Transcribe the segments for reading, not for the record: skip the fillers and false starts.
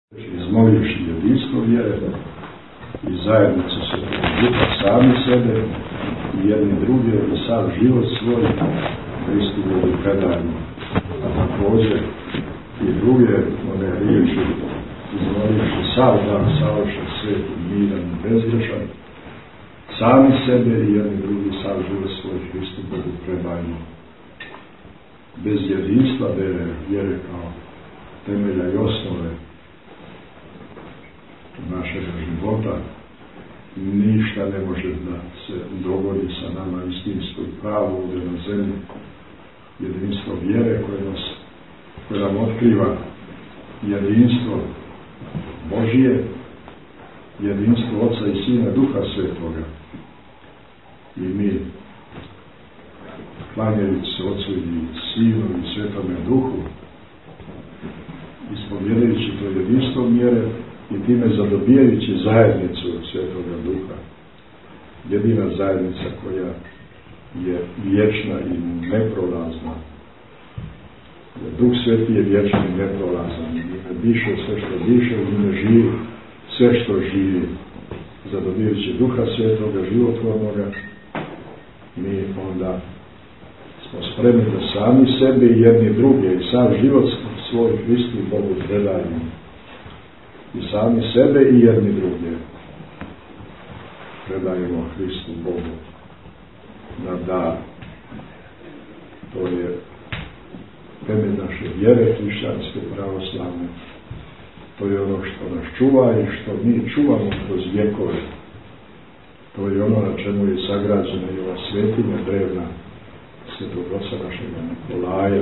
Izmolivši jedinstvo vjere i zajednicu Svetog Duha, sami sebe i jedni druge i sav život svoj Hristu Bogu predajemo. A također i druge one riječi, izmolivši sav dan savršen, svet i miran i bezgrešan, sami sebe i jedni drugi sav život svoj Hristu Bogu predajemo. Bez jedinstva vjere kao temelja i osnove našeg života ništa ne može da se dogodi sa nama istinsko i pravo ovdje na zemlji. Jedinstvo vjere koje nam otkriva jedinstvo Božije, jedinstvo Oca i Sina, Duha Svetoga. I mi, klanjajući se Otcu i Sinu i Svetome Duhu, ispovjedajući to jedinstvo vjere i time zadobijajući zajednicu Svetoga Duha, jedina zajednica koja je vječna i neprolazna. Duh Sveti je vječni i neprolazan. Njime diše sve što diše, njime živi sve što živi. Zadobijajući Duha Svetoga, životvornoga, mi onda smo spremni da sami sebe i jedni druge i sav život svoj Hristu i Bogu predajemo. I sami sebe i jedni druge predajemo Hristu Bogu na dar. To je temelj naše vjere hrišćanske, pravoslavne. To je ono što nas čuva i što mi čuvamo kroz vjekove. To je ono na čemu je sagrađena i ova svetinja drevna Svetog Oca našega Nikolaja.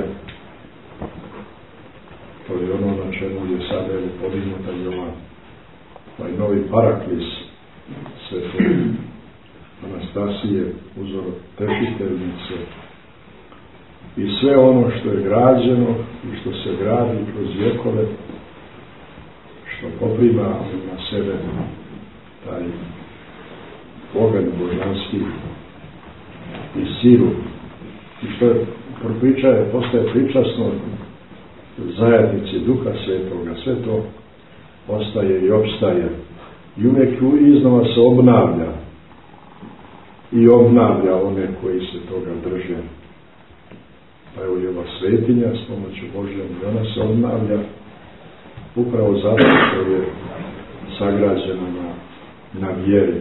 To je ono na čemu je sada podignuta i ovaj novi paraklis Svete Anastasije, uzor tešiteljice, i sve ono što je građeno i što se gradi kroz vjekove, što poprima na sebe taj oganj božanski i silu, i što postaje pričasno zajednici Duha Svetoga. Sve to ostaje i opstaje i uvijek iznova se obnavlja i obnavlja one koji se toga drže. Pa evo i ova svetinja s pomoću Božjom, i ona se obnavlja upravo zato što je sagrađena na vjeri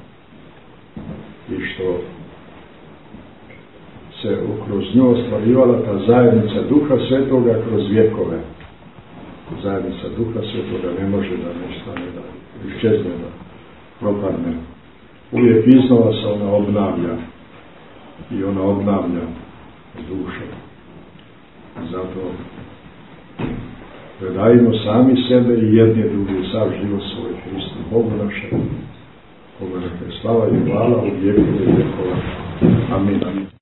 i što se kroz nju ostvarivala ta zajednica Duha Svetoga kroz vjekove. Zajednica Duha Svetoga ne može da nestane, da iščezne, da propadne. Uvijek iznova se ona obnavlja i ona obnavlja duše. Zato predajmo sami sebe i jedni drugi sav život svoj Hristu Bogu našem. Bogu neka je slava i hvala u vjekove i vjekova. Amin.